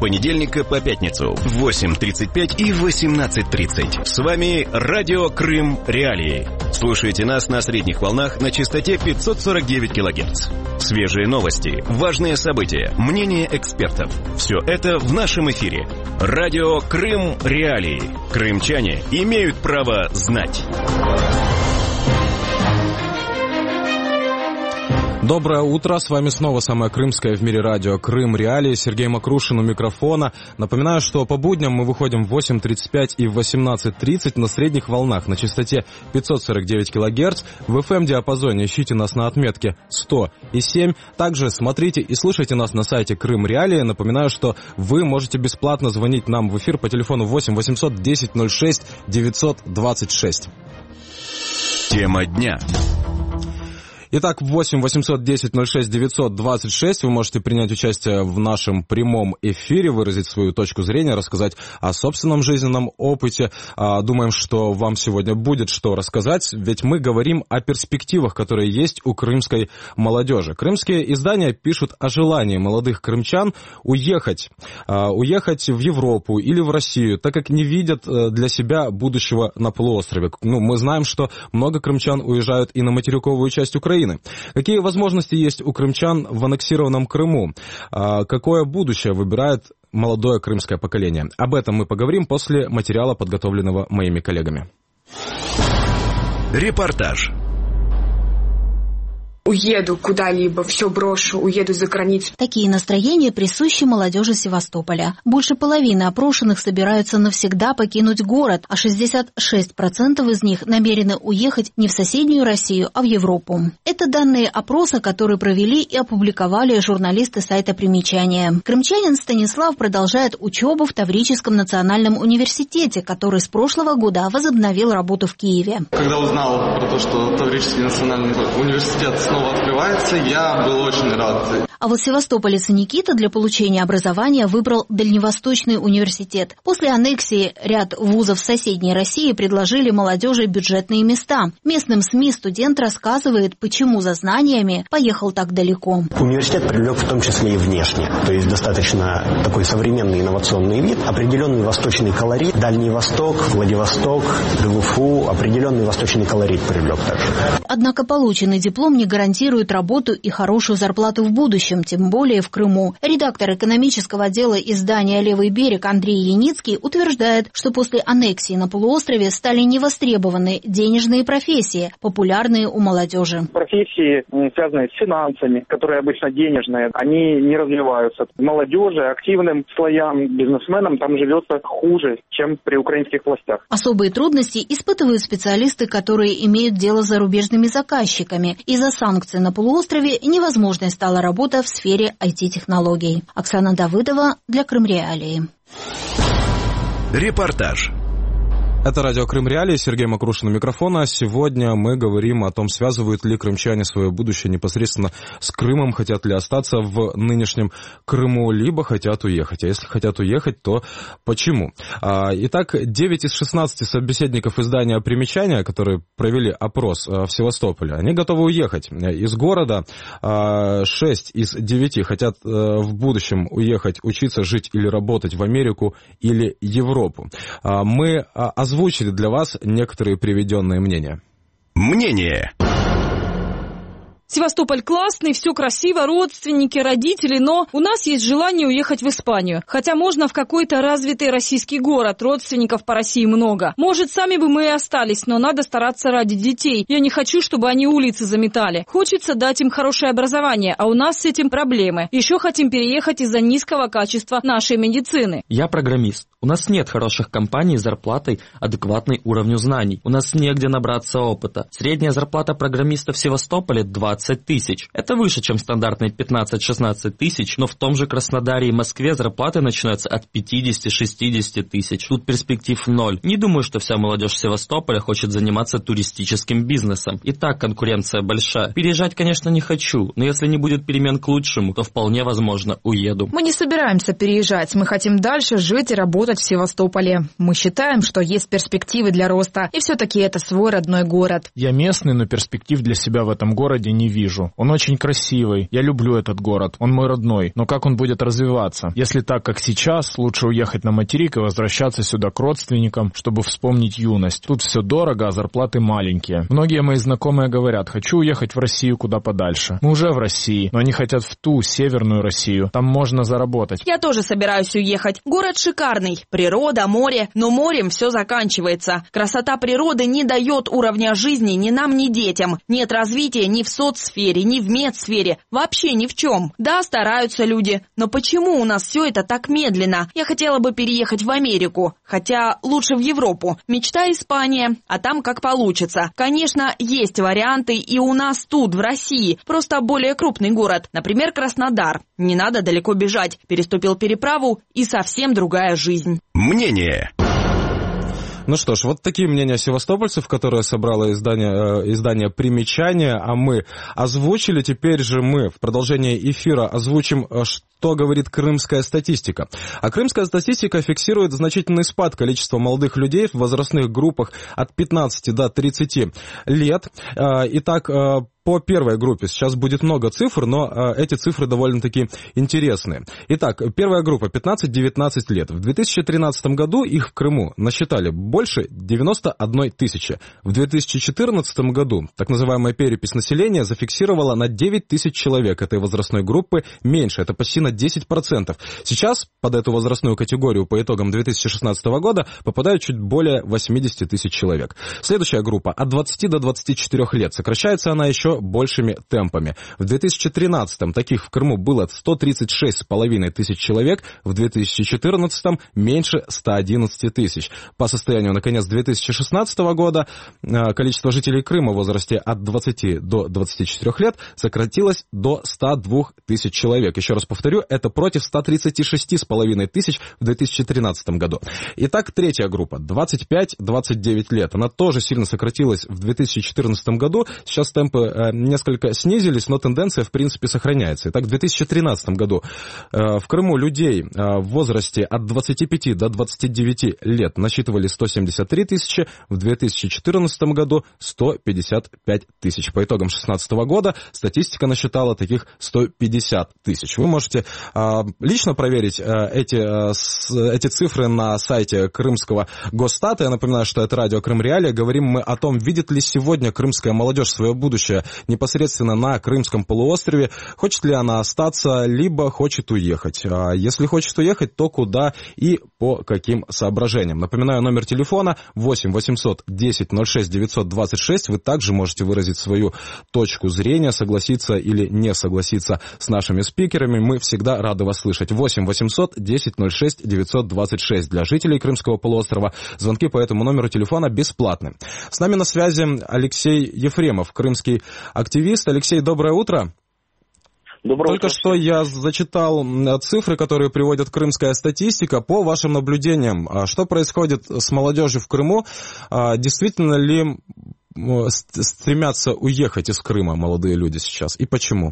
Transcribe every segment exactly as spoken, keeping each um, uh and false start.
понедельника по пятницу в восемь тридцать пять и восемнадцать тридцать. С вами Радио Крым Реалии. Слушайте нас на средних волнах на частоте пятьсот сорок девять килогерц. Свежие новости, важные события, мнения экспертов. Все это в нашем эфире. Радио Крым Реалии. Крымчане имеют право знать. Доброе утро, с вами снова самое крымское в мире радио Крым Реалии, Сергей Макрушин у микрофона. Напоминаю, что по будням мы выходим в восемь тридцать пять и в восемнадцать тридцать на средних волнах на частоте пятьсот сорок девять килогерц. В эф эм-диапазоне ищите нас на отметке сто и семь. Также смотрите и слушайте нас на сайте Крым Реалии. Напоминаю, что вы можете бесплатно звонить нам в эфир по телефону восемь восемьсот десять ноль шесть девятьсот двадцать шесть. Тема дня. Итак, восемь восемьсот десять ноль шесть девятьсот двадцать шесть вы можете принять участие в нашем прямом эфире, выразить свою точку зрения, рассказать о собственном жизненном опыте. Думаем, что вам сегодня будет что рассказать, ведь мы говорим о перспективах, которые есть у крымской молодежи. Крымские издания пишут о желании молодых крымчан уехать, уехать в Европу или в Россию, так как не видят для себя будущего на полуострове. Ну, мы знаем, что много крымчан уезжают и на материковую часть Украины. Какие возможности есть у крымчан в аннексированном Крыму? Какое будущее выбирает молодое крымское поколение? Об этом мы поговорим после материала, подготовленного моими коллегами. Репортаж. Уеду куда-либо, все брошу, уеду за границу. Такие настроения присущи молодежи Севастополя. Больше половины опрошенных собираются навсегда покинуть город, а шестьдесят шесть процентов из них намерены уехать не в соседнюю Россию, а в Европу. Это данные опроса, которые провели и опубликовали журналисты сайта «Примечания». Крымчанин Станислав продолжает учебу в Таврическом национальном университете, который с прошлого года возобновил работу в Киеве. Когда узнал про то, что Таврический национальный университет снова открывается, я был очень рад. А вот севастополец Никита для получения образования выбрал Дальневосточный университет. После аннексии ряд вузов соседней России предложили молодежи бюджетные места. Местным СМИ студент рассказывает, почему за знаниями поехал так далеко. Университет привлек в том числе и внешне. То есть достаточно такой современный инновационный вид, определенный восточный колорит. Дальний Восток, Владивосток, ДЛФУ, определенный восточный колорит привлек также. Однако полученный диплом не гарантирует работу и хорошую зарплату в будущем, тем более в Крыму. Редактор экономического отдела издания «Левый берег» Андрей Яницкий утверждает, что после аннексии на полуострове стали невостребованы денежные профессии, популярные у молодежи. Профессии, связанные с финансами, которые обычно денежные, они не развиваются. Молодежи, активным слоям, бизнесменам там живется хуже, чем при украинских властях. Особые трудности испытывают специалисты, которые имеют дело с зарубежными заказчиками. Из-за санкций на полуострове невозможной стала работа в сфере ай ти-технологий. Оксана Давыдова для Крым Реалии. Репортаж. Это радио Крым Реалии, Сергей Макрушин у микрофона. Сегодня мы говорим о том, связывают ли крымчане свое будущее непосредственно с Крымом, хотят ли остаться в нынешнем Крыму, либо хотят уехать. А если хотят уехать, то почему? Итак, девять из шестнадцати собеседников издания «Примечания», которые провели опрос в Севастополе, они готовы уехать из города. шесть из девяти хотят в будущем уехать, учиться, жить или работать в Америку или Европу. Мы озвучили Озвучили для вас некоторые приведенные мнения. Мнение. Севастополь классный, все красиво, родственники, родители, но у нас есть желание уехать в Испанию. Хотя можно в какой-то развитый российский город, родственников по России много. Может, сами бы мы и остались, но надо стараться ради детей. Я не хочу, чтобы они улицы заметали. Хочется дать им хорошее образование, а у нас с этим проблемы. Еще хотим переехать из-за низкого качества нашей медицины. Я программист. У нас нет хороших компаний с зарплатой, адекватной уровню знаний. У нас негде набраться опыта. Средняя зарплата программиста в Севастополе двадцать тысяч. Это выше, чем стандартные пятнадцать-шестнадцать тысяч, но в том же Краснодаре и Москве зарплаты начинаются от пятьдесят-шестьдесят тысяч. Тут перспектив ноль. Не думаю, что вся молодежь Севастополя хочет заниматься туристическим бизнесом. И так конкуренция большая. Переезжать, конечно, не хочу, но если не будет перемен к лучшему, то вполне возможно уеду. Мы не собираемся переезжать. Мы хотим дальше жить и работать в Севастополе. Мы считаем, что есть перспективы для роста, и все-таки это свой родной город. Я местный, но перспектив для себя в этом городе не не вижу. Он очень красивый, я люблю этот город, он мой родной, но как он будет развиваться? Если так, как сейчас, лучше уехать на материк и возвращаться сюда к родственникам, чтобы вспомнить юность. Тут все дорого, а зарплаты маленькие. Многие мои знакомые говорят, хочу уехать в Россию куда подальше. Мы уже в России, но они хотят в ту, северную Россию. Там можно заработать. Я тоже собираюсь уехать. Город шикарный. Природа, море. Но морем все заканчивается. Красота природы не дает уровня жизни ни нам, ни детям. Нет развития ни в соцсфере, ни в медсфере. Вообще ни в чем. Да, стараются люди. Но почему у нас все это так медленно? Я хотела бы переехать в Америку. Хотя лучше в Европу. Мечта Испания. А там как получится. Конечно, есть варианты и у нас тут, в России. Просто более крупный город. Например, Краснодар. Не надо далеко бежать. Переступил переправу и совсем другая жизнь. Мнение. Ну что ж, вот такие мнения севастопольцев, которые собрало издание, э, издание «Примечание», а мы озвучили. Теперь же мы в продолжении эфира озвучим, что говорит крымская статистика. А крымская статистика фиксирует значительный спад количества молодых людей в возрастных группах от пятнадцати до тридцати лет. Э, итак, э, по первой группе сейчас будет много цифр, но э, эти цифры довольно-таки интересные. Итак, первая группа пятнадцать-девятнадцать лет. В две тысячи тринадцатом году их в Крыму насчитали больше девяноста одной тысячи. В две тысячи четырнадцатом году так называемая перепись населения зафиксировала на девять тысяч человек этой возрастной группы меньше. Это почти на десять процентов. Сейчас под эту возрастную категорию по итогам две тысячи шестнадцатого года попадают чуть более восемьдесят тысяч человек. Следующая группа от двадцати до двадцати четырёх лет. Сокращается она еще большими темпами. В две тысячи тринадцатом таких в Крыму было сто тридцать шесть с половиной тысяч человек, в две тысячи четырнадцатом меньше ста одиннадцати тысяч. По состоянию на конец две тысячи шестнадцатого года количество жителей Крыма в возрасте от двадцати до двадцати четырёх лет сократилось до ста двух тысяч человек. Еще раз повторю, это против ста тридцати шести с половиной тысяч в две тысячи тринадцатом году. Итак, третья группа, двадцать пять - двадцать девять лет. Она тоже сильно сократилась в две тысячи четырнадцатом году. Сейчас темпы несколько снизились, но тенденция, в принципе, сохраняется. Итак, в две тысячи тринадцатом году в Крыму людей в возрасте от двадцати пяти до двадцати девяти лет насчитывали сто семьдесят три тысячи, в две тысячи четырнадцатом году сто пятьдесят пять тысяч. По итогам две тысячи шестнадцатого года статистика насчитала таких сто пятьдесят тысяч. Вы можете лично проверить эти, эти цифры на сайте крымского Госстата. Я напоминаю, что это радио Крым Реалии. Говорим мы о том, видит ли сегодня крымская молодежь свое будущее непосредственно на Крымском полуострове, хочет ли она остаться, либо хочет уехать. А если хочет уехать, то куда и по каким соображениям. Напоминаю, номер телефона восемь восемьсот десять ноль шесть девятьсот двадцать шесть. Вы также можете выразить свою точку зрения, согласиться или не согласиться с нашими спикерами. Мы всегда рады вас слышать. восемь восемьсот десять ноль шесть девятьсот двадцать шесть. Для жителей Крымского полуострова звонки по этому номеру телефона бесплатны. С нами на связи Алексей Ефремов, крымский активист. Алексей, доброе утро. Доброе Только утро. что я зачитал цифры, которые приводит крымская статистика. По вашим наблюдениям, что происходит с молодежью в Крыму? Действительно ли стремятся уехать из Крыма молодые люди сейчас? И почему?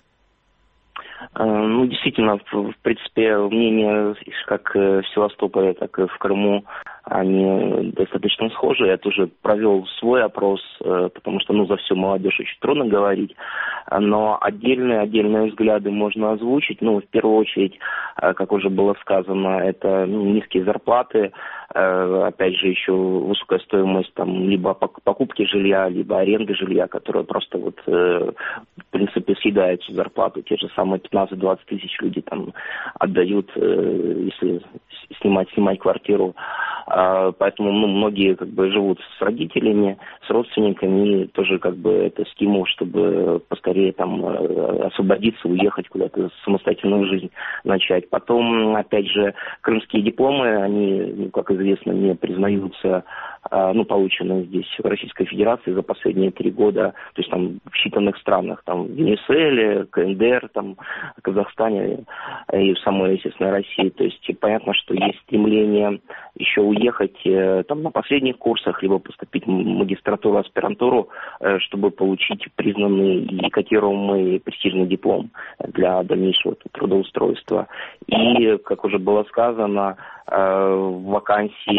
Ну, действительно, в принципе, мнения как в Севастополе, так и в Крыму, они достаточно схожи. Я тоже провел свой опрос, потому что, ну, за всю молодежь очень трудно говорить, но отдельные, отдельные взгляды можно озвучить. Ну, в первую очередь, как уже было сказано, это ну, низкие зарплаты, опять же, еще высокая стоимость там либо покупки жилья, либо аренды жилья, которая просто вот, в принципе, съедает всю зарплату. Те же самые пятнадцать-двадцать тысяч люди там отдают, если снимать, снимать квартиру. Поэтому ну, многие как бы живут с родителями, с родственниками, и тоже как бы это стимул, чтобы поскорее там освободиться, уехать куда-то, самостоятельную жизнь начать. Потом, опять же, крымские дипломы, они, ну, как известно, не признаются, ну, полученные здесь в Российской Федерации за последние три года, то есть там в считанных странах, там в Венесуэле, КНДР, там, Казахстане и в самой, естественно, России. То есть понятно, что есть стремление еще уехать там на последних курсах, либо поступить в магистратуру, аспирантуру, чтобы получить признанный и котируемый престижный диплом для дальнейшего трудоустройства. И, как уже было сказано, вакансии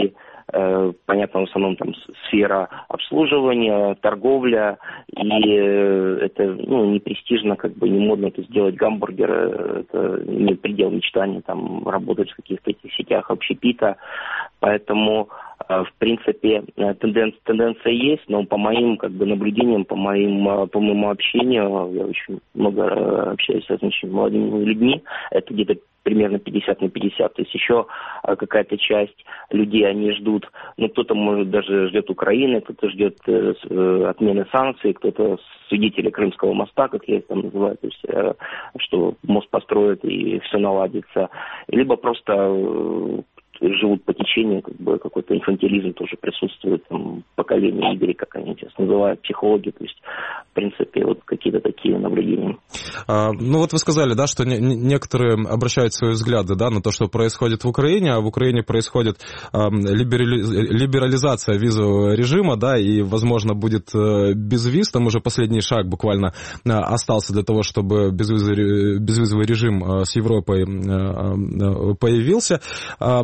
понятно, в основном там сфера обслуживания, торговля, и это, ну, не престижно, как бы не модно это сделать гамбургеры, это не предел мечтаний, там, работать в каких-то этих сетях общепита, поэтому, в принципе, тенденция, тенденция есть, но по моим, как бы, наблюдениям, по моим, по моему общению, я очень много общаюсь с очень молодыми людьми, это где-то примерно пятьдесят на пятьдесят, то есть еще какая-то часть людей, они ждут, ну, кто-то, может, даже ждет Украины, кто-то ждет э, отмены санкций, кто-то свидетели Крымского моста, как я их там называю, то есть, э, что мост построят и все наладится, либо просто э, живут по течению, как бы какой-то инфантилизм тоже присутствует, там, поколение Игоря, как они сейчас называют, психологи, то есть, в принципе, вот какие-то такие наблюдения. А, ну вот вы сказали, да, что не, некоторые обращают свои взгляды, да, на то, что происходит в Украине, а в Украине происходит а, либерали, либерализация визового режима, да, и, возможно, будет а, безвиз, там уже последний шаг буквально а, остался для того, чтобы безвизовый, безвизовый режим а, с Европой а, а, появился. А,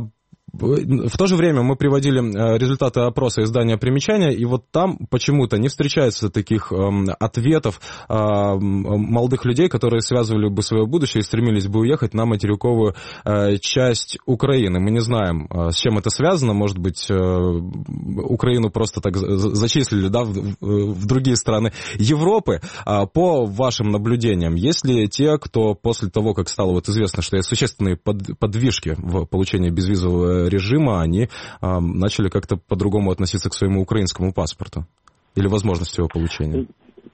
В то же время мы приводили результаты опроса издания «Примечания», и вот там почему-то не встречается таких э, ответов э, молодых людей, которые связывали бы свое будущее и стремились бы уехать на материковую э, часть Украины. Мы не знаем, э, с чем это связано. Может быть, э, Украину просто так зачислили, да, в, в другие страны Европы. А по вашим наблюдениям, есть ли те, кто после того, как стало вот известно, что есть существенные под, подвижки в получении безвизового режима, они э, начали как-то по-другому относиться к своему украинскому паспорту? Или возможности его получения?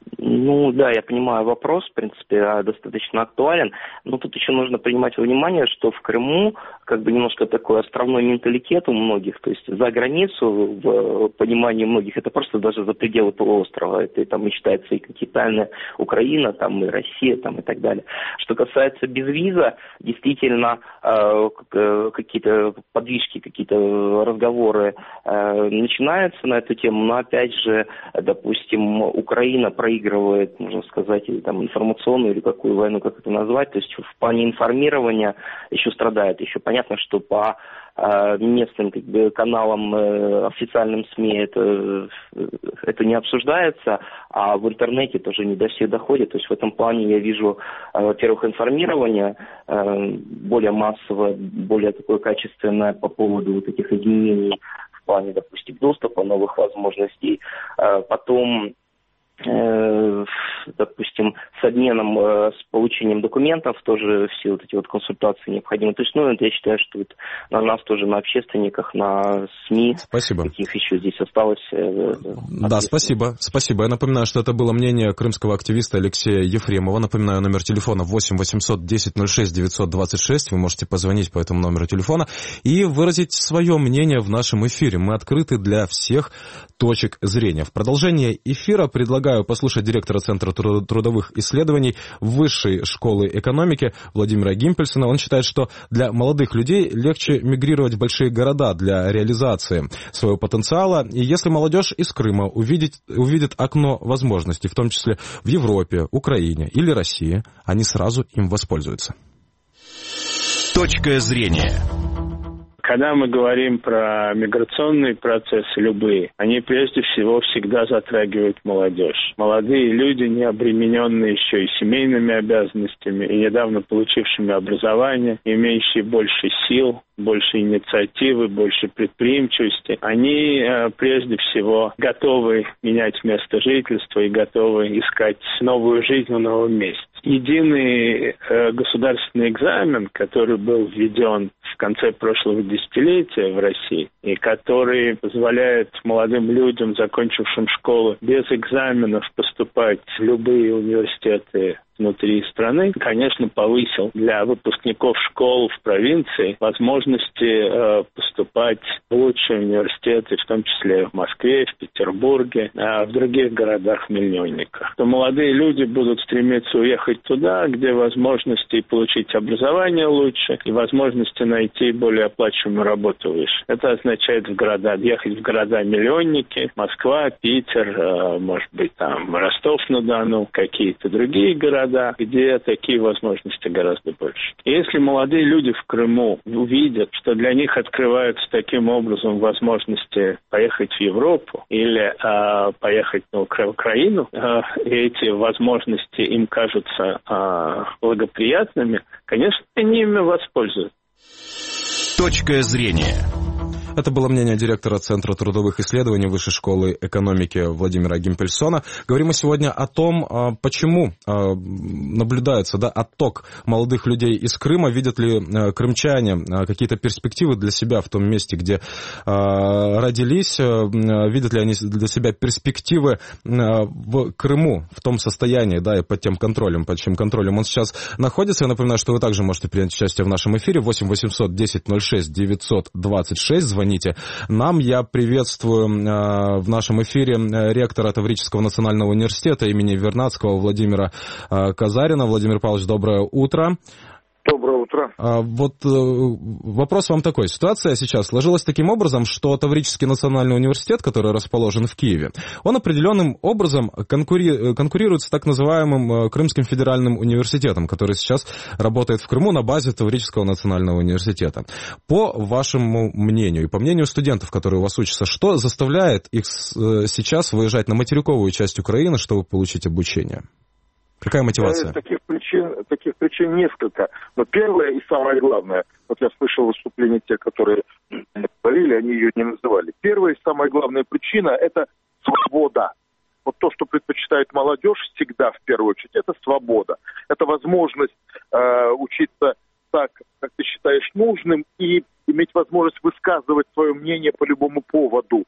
Ну да, я понимаю вопрос, в принципе, достаточно актуален, но тут еще нужно принимать во внимание, что в Крыму как бы немножко такой островной менталитет у многих, то есть за границу, в понимании многих, это просто даже за пределы полуострова, это там считается и континентальная Украина, там и Россия, там и так далее. Что касается безвиза, действительно э, какие-то подвижки, какие-то разговоры э, начинаются на эту тему, но опять же, допустим, Украина проигрывает, можно сказать, или там информационную, или какую войну, как это назвать, то есть в плане информирования еще страдает, еще понятно, что по э, местным, как бы, каналам, э, официальным СМИ это, это не обсуждается, а в интернете тоже не до всех доходит. То есть в этом плане я вижу, э, во-первых, информирование э, более массовое, более такое качественное по поводу вот этих изменений в плане, допустим, доступа, новых возможностей. Э, потом допустим, с обменом, с получением документов, тоже все вот эти вот консультации необходимы. То есть, ну, это я считаю, что вот на нас тоже, на общественниках, на СМИ, спасибо. Каких еще здесь осталось. Да, спасибо. Спасибо. Я напоминаю, что это было мнение крымского активиста Алексея Ефремова. Напоминаю, номер телефона восемь восемьсот десять ноль шесть девятьсот двадцать шесть. Вы можете позвонить по этому номеру телефона и выразить свое мнение в нашем эфире. Мы открыты для всех точек зрения. В продолжение эфира предлагаю послушать директора Центра трудовых исследований Высшей школы экономики Владимира Гимпельсона. Он считает, что для молодых людей легче мигрировать в большие города для реализации своего потенциала. И если молодежь из Крыма увидит, увидит окно возможностей, в том числе в Европе, Украине или России, они сразу им воспользуются. Точка зрения. Когда мы говорим про миграционные процессы любые, они прежде всего всегда затрагивают молодежь. Молодые люди, не обремененные еще и семейными обязанностями, и недавно получившими образование, имеющие больше сил, больше инициативы, больше предприимчивости, они э, прежде всего готовы менять место жительства и готовы искать новую жизнь в новом месте. Единый э, государственный экзамен, который был введен в конце прошлого десятилетия в России, и который позволяет молодым людям, закончившим школу, без экзаменов поступать в любые университеты внутри страны, конечно, повысил для выпускников школ в провинции возможности э, поступать в лучшие университеты, в том числе в Москве, в Петербурге, э, в других городах-миллионниках. То молодые люди будут стремиться уехать туда, где возможности получить образование лучше и возможности найти более оплачиваемую работу выше. Это означает в города, ехать в города-миллионники, Москва, Питер, э, может быть, там Ростов-на-Дону, какие-то другие города, города, где такие возможности гораздо больше. И если молодые люди в Крыму увидят, что для них открываются таким образом возможности поехать в Европу или э, поехать на Украину, э, и эти возможности им кажутся э, благоприятными, конечно, они ими воспользуются. Точка зрения. Это было мнение директора Центра трудовых исследований Высшей школы экономики Владимира Гимпельсона. Говорим мы сегодня о том, почему наблюдается, да, отток молодых людей из Крыма. Видят ли крымчане какие-то перспективы для себя в том месте, где родились? Видят ли они для себя перспективы в Крыму в том состоянии, да, и под тем контролем, под чьим контролем он сейчас находится? Я напоминаю, что вы также можете принять участие в нашем эфире. восемь восемьсот десять ноль шесть девятьсот двадцать шесть. Звоните нам. Я приветствую э, в нашем эфире ректора Таврического национального университета имени Вернадского Владимира э, Казарина. Владимир Павлович, доброе утро. Доброе утро. А, вот э, вопрос вам такой. Ситуация сейчас сложилась таким образом, что Таврический национальный университет, который расположен в Киеве, он определенным образом конкури... конкурирует с так называемым Крымским федеральным университетом, который сейчас работает в Крыму на базе Таврического национального университета. По вашему мнению и по мнению студентов, которые у вас учатся, что заставляет их сейчас выезжать на материковую часть Украины, чтобы получить обучение? Какая мотивация? Таких причин, таких причин несколько. Но первое и самое главное, вот я слышал выступления тех, которые говорили, они ее не называли. Первая и самая главная причина – это свобода. Вот то, что предпочитает молодежь всегда, в первую очередь, это свобода. Это возможность э, учиться так, как ты считаешь нужным, и иметь возможность высказывать свое мнение по любому поводу.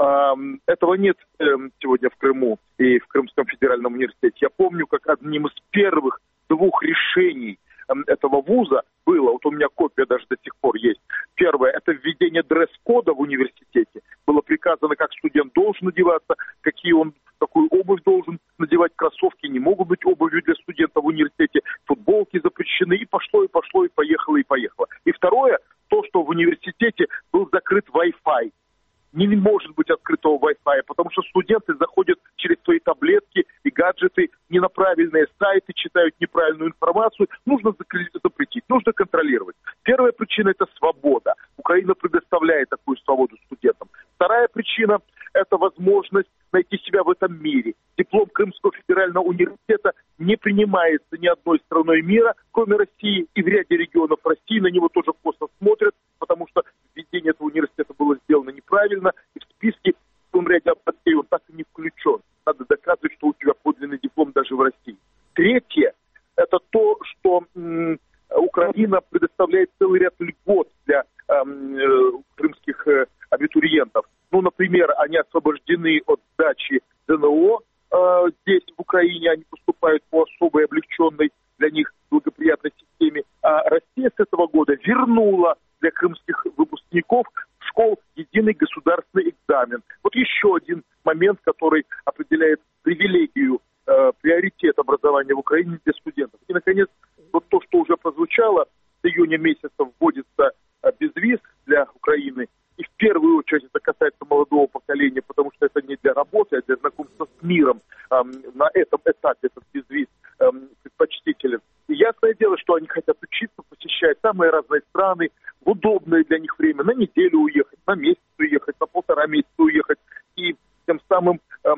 Этого нет сегодня в Крыму и в Крымском федеральном университете. Я помню, как одним из первых двух решений этого вуза было, вот у меня копия даже до сих пор есть. Первое, это введение дресс-кода в университете. Было приказано, как студент должен одеваться, какие он, какую обувь должен надевать, кроссовки не могут быть обувью для студента в университете, футболки запрещены, и пошло, и пошло, и поехало, и поехало. И второе, то, что в университете был закрыт Wi-Fi. Не может быть открытого Wi-Fi, потому что студенты заходят через свои таблетки и гаджеты не на правильные сайты, читают неправильную информацию. Нужно запретить, нужно контролировать. Первая причина – это свобода. Украина предоставляет такую свободу студентам. Вторая причина – это возможность найти себя в этом мире. Диплом Крымского федерального университета не принимается ни одной страной мира, кроме России, и в ряде регионов России на него тоже косо смотрят, потому что введение этого университета было сделано неправильно, и в списке в том ряде областей он так и не включен. Надо доказывать, что у тебя подлинный диплом даже в России. Третье – это то, что м, Украина предоставляет целый ряд льгот для эм, э, крымских э, абитуриентов. Ну, например, они освобождены от сдачи ЗНО э, здесь, в Украине, они поступают по особой облегченной для них благоприятной системе. А Россия с этого года вернула для крымских выпускников школ единый государственный экзамен. Вот еще один момент, который определяет привилегию, э, приоритет образования в Украине для студентов. И, наконец, вот то, что уже прозвучало, с июня месяца вводится э, безвиз для Украины. И в первую очередь это касается молодого поколения, потому что это не для работы, а для знакомства с миром. Эм, на этом этапе этот безвиз эм, предпочтителен. И ясное дело, что они хотят учиться, посещать самые разные страны, в удобное для них время, на неделю уехать, на месяц уехать, на полтора месяца уехать, и тем самым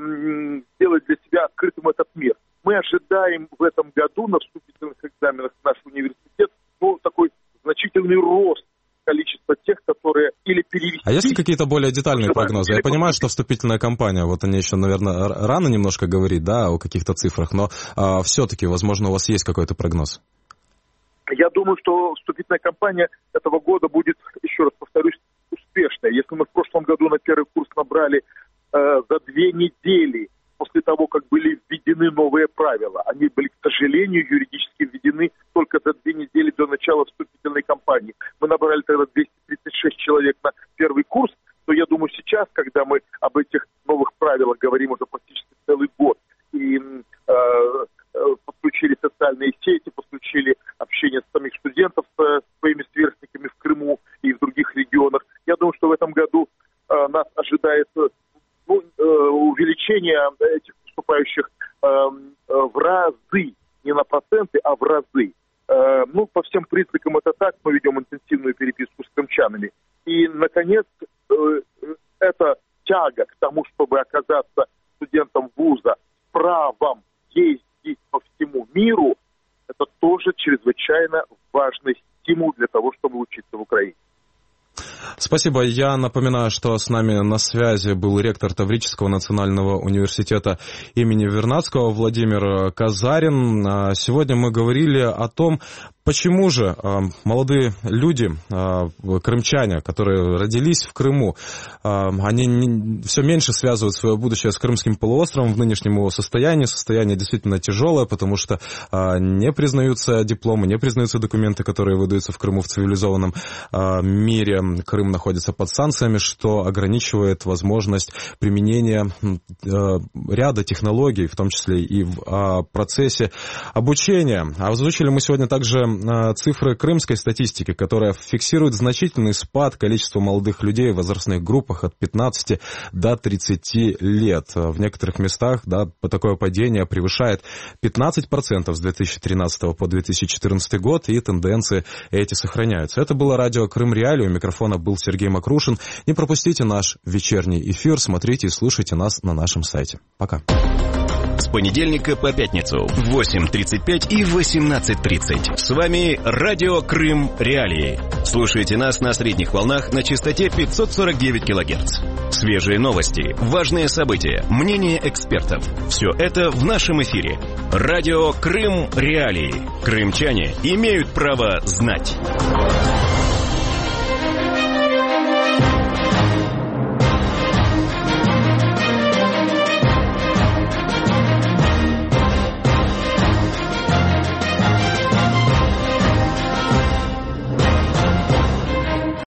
эм, сделать для себя открытым этот мир. Мы ожидаем в этом году на вступительных экзаменах в наш университет ну, такой значительный рост количества тех, которые или перевести... А есть ли какие-то более детальные прогнозы? Я понимаю, что вступительная кампания, вот они еще, наверное, рано немножко говорить, да, о каких-то цифрах, но а, все-таки, возможно, у вас есть какой-то прогноз? Я думаю, что вступительная кампания этого года будет, еще раз повторюсь, успешной. Если мы в прошлом году на первый курс набрали э, за две недели после того, как были введены новые правила, они были, к сожалению, юридически введены только за две недели до начала вступительной кампании. Мы набрали тогда двести тридцать шесть человек на первый курс, но я думаю, сейчас, когда мы об этих новых правилах говорим уже практически целый год, и э, подключили социальные сети, подключили общение самих студентов с своими сверстниками в Крыму и в других регионах. Я думаю, что в этом году э, нас ожидает ну, увеличение этих поступающих э, в разы, не на процент, крымчанникам это так, мы ведем интенсивную переписку с крымчанами. И, наконец, эта тяга к тому, чтобы оказаться студентом вуза с правом ездить по всему миру, это тоже чрезвычайно важный стимул для того, чтобы учиться в Украине. Спасибо. Я напоминаю, что с нами на связи был ректор Таврического национального университета имени Вернадского Владимир Казарин. Сегодня мы говорили о том, почему же молодые люди, крымчане, которые родились в Крыму, они все меньше связывают свое будущее с Крымским полуостровом в нынешнем его состоянии. Состояние действительно тяжелое, потому что не признаются дипломы, не признаются документы, которые выдаются в Крыму в цивилизованном мире. Крым находится под санкциями, что ограничивает возможность применения ряда технологий, в том числе и в процессе обучения. Озвучили мы сегодня также цифры крымской статистики, которая фиксирует значительный спад количества молодых людей в возрастных группах от пятнадцати до тридцати лет. В некоторых местах, да, такое падение превышает пятнадцать процентов с две тысячи тринадцатого по две тысячи четырнадцатый год, и тенденции эти сохраняются. Это было радио Крым Реалии. У микрофона был Сергей Макрушин. Не пропустите наш вечерний эфир, смотрите и слушайте нас на нашем сайте. Пока. С понедельника по пятницу в восемь тридцать пять и восемнадцать тридцать. С вами радио Крым Реалии. Слушайте нас на средних волнах на частоте пятьсот сорок девять килогерц. Свежие новости, важные события, мнения экспертов. Все это в нашем эфире. Радио Крым Реалии. Крымчане имеют право знать.